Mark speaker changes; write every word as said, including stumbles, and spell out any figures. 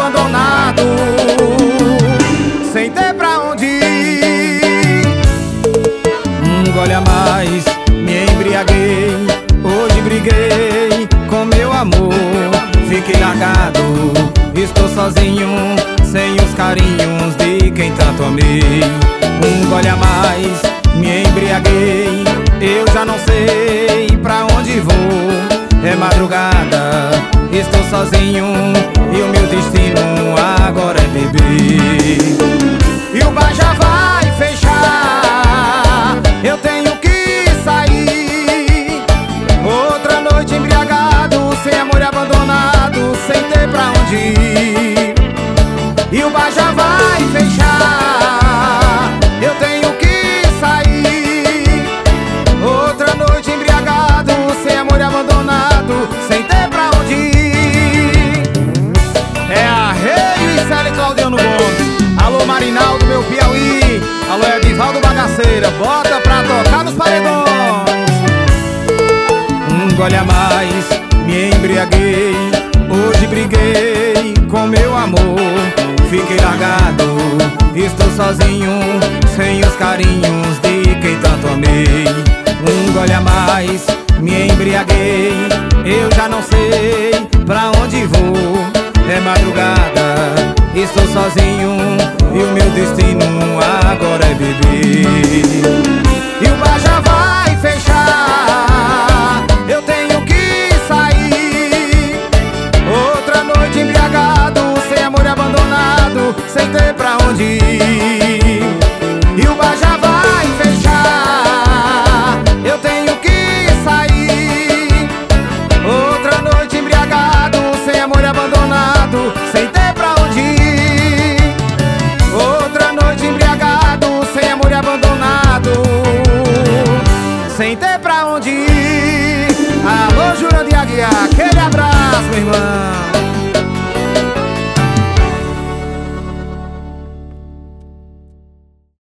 Speaker 1: abandonado, sem ter pra onde ir.
Speaker 2: Um gole a mais, me embriaguei. Hoje briguei com meu amor. Fiquei largado, estou sozinho, sem os carinhos de quem tanto amei. Um gole a mais, me embriaguei. Eu já não sei pra onde vou. É madrugada, estou sozinho e o meu destino agora é beber.
Speaker 1: E o bar já vai fechar, eu tenho que sair. Outra noite embriagado, sem amor e abandonado, sem ter pra onde ir. E o bar já vai fechar, eu tenho que sair. Outra noite embriagado, sem amor e abandonado, sem ter pra onde ir.
Speaker 2: É a Rede Célia Claudiano Gomes.
Speaker 1: Alô Marinaldo, meu Piauí.
Speaker 2: Alô Edivaldo Bagaceira, bota pra tocar nos paredões. Um gole a mais, me embriaguei. Hoje briguei com meu amor. Fiquei largado, estou sozinho, sem os carinhos de quem tanto amei. Um gole a mais, me embriaguei. Eu já não sei pra onde vou. É madrugada, estou sozinho e o meu destino agora é beber.